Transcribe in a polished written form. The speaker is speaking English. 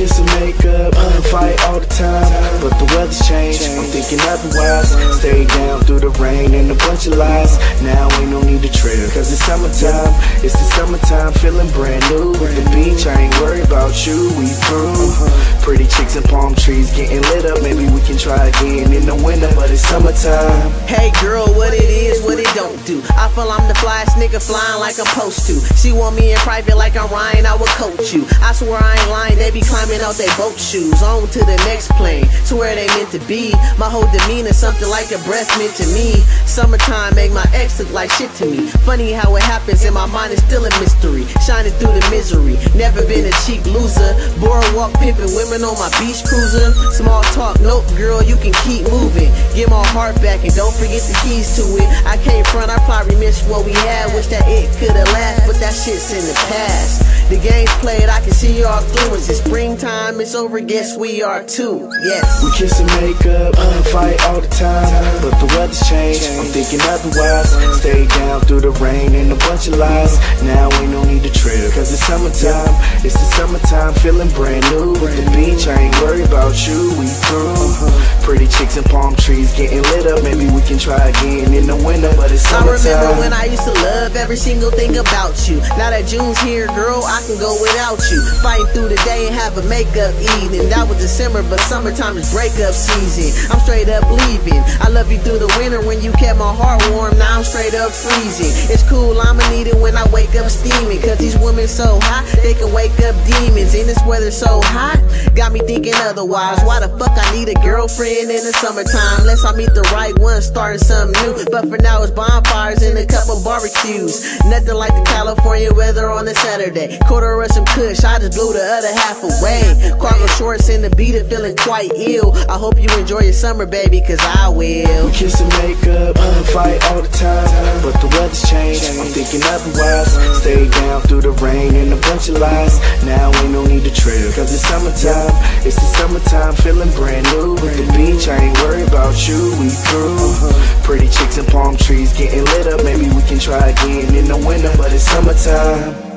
kiss and make up, fight all the time, but the weather's changed. I'm thinking otherwise. Stay down through the rain and a bunch of lies. Now ain't no need to trip, cause it's summertime. It's the summertime, feeling brand new. At the beach, I ain't worried about you, we through. Pretty chicks and palm trees getting lit up. Maybe we can try again in the winter, but it's summertime. Hey girl, what it is, what it don't do. I feel I'm the flyest nigga flying like I'm supposed to. She want me in private like I'm Ryan, I would coach you. I swear I ain't lying, they be climbing out their boat shoes. On to the next plane, to where they meant to be. My whole demeanor something like a breath meant to me. Summertime make my ex look like shit to me. Funny how it happens, in my mind it's still a mystery. Shining through the misery, never been a cheap loser. Boardwalk pimping women on my beach cruiser. Small talk, nope girl, you can keep moving. Get my heart back and don't forget the keys to it. I came front, I probably missed what we had. Wish that it could've lasted, but that shit's in the past. The game's played, I can see y'all through. It's springtime, it's over, guess we are too. Yes. We kiss and make up, fight all the time, but the weather's changed. I'm thinking otherwise. Stay down through the rain and a bunch of lies. Now ain't no need to trip, cause it's summertime. It's the summertime, feeling brand new. At the beach, I ain't worried about you, we through. Pretty chicks and palm trees getting lit up. Maybe we can try again in the winter, but it's summertime. I remember when I used to love every single thing about you. Now that June's here, girl, I can go without you. Fighting through the day and have a makeup evening. That was December, but summertime is breakup season. I'm straight up leaving. I love you through the winter when you kept my heart warm. Now I'm straight up freezing. It's cool, I'ma need it when I wake up steaming. Cause these women so hot, they can wake up demons. And this weather so hot, got me thinking otherwise. Why the fuck I need a girlfriend in the summertime? Unless I meet the right one, starting something new. But for now it's bonfires and a couple barbecues. Nothing like the California weather on a Saturday. Quarter of some kush, I just blew the other half away. Cargo shorts and the beat it feeling quite ill. I hope you enjoy your summer, baby, cause I will. We kiss and make up, fight all the time, but the weather's changed. I'm thinking otherwise. Stay down through the rain and a bunch of lies. Now ain't no need to trip, cause it's summertime. It's the summertime, feeling brand new. At the beach, I ain't worried about you, we through. Pretty chicks and palm trees getting lit up. Maybe we can try again in the winter, but it's summertime.